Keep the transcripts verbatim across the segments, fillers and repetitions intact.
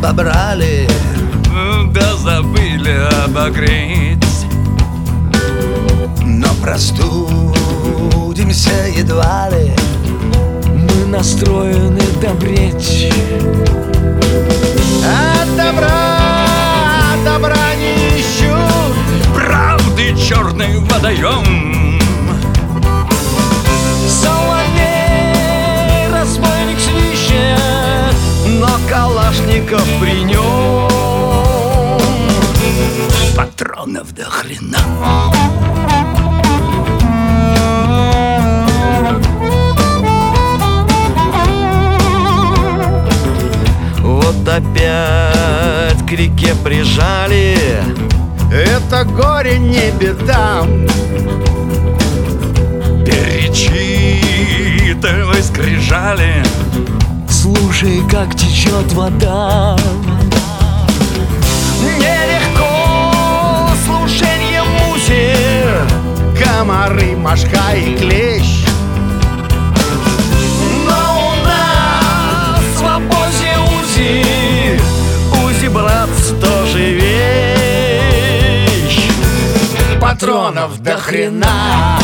обобрали, да забыли обогреть. но простудимся едва ли. Мы настроены добречь. От добра, добра не ищут, Правды черный водоем. Соловей, разбойник свищет, но калашников при нем. патронов до хрена. Вот опять к реке прижали. Это горе не беда. Перечитывай скрижали. Слушай, как течет вода. Нелегко слушанье музи, комары, мошка и клещ. Но у нас в обозе УЗИ, УЗИ, брат, тоже вещь. Патронов до хрена.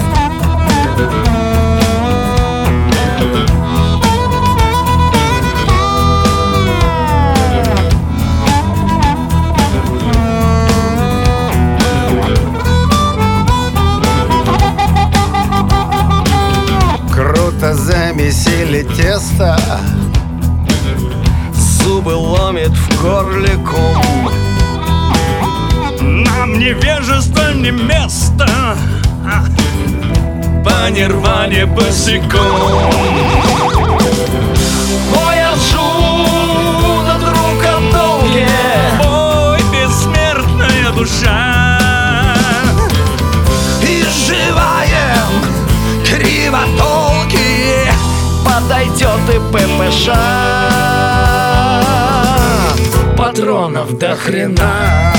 Круто замесили тесто, Зубы ломит в горле ком. Нам невежество не место. А, по нирване босиком. Ой, я ржу над рук о долге. Ой, бессмертная душа. изживаем кривотолки. Подойдет и ППШ. Патронов до хрена.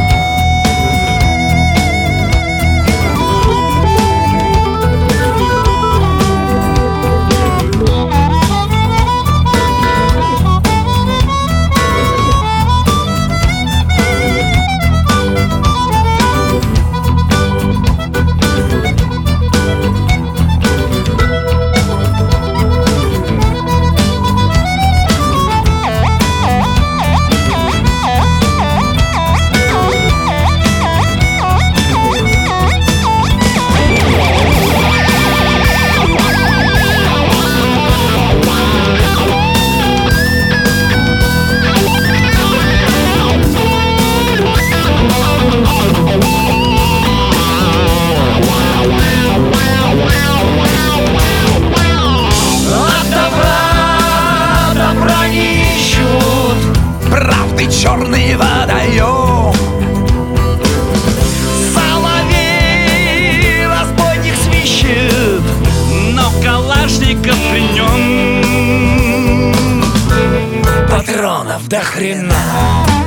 Правды черный водоем. Соловей, разбойник свищет, Но калашников при нем. патронов до хрена.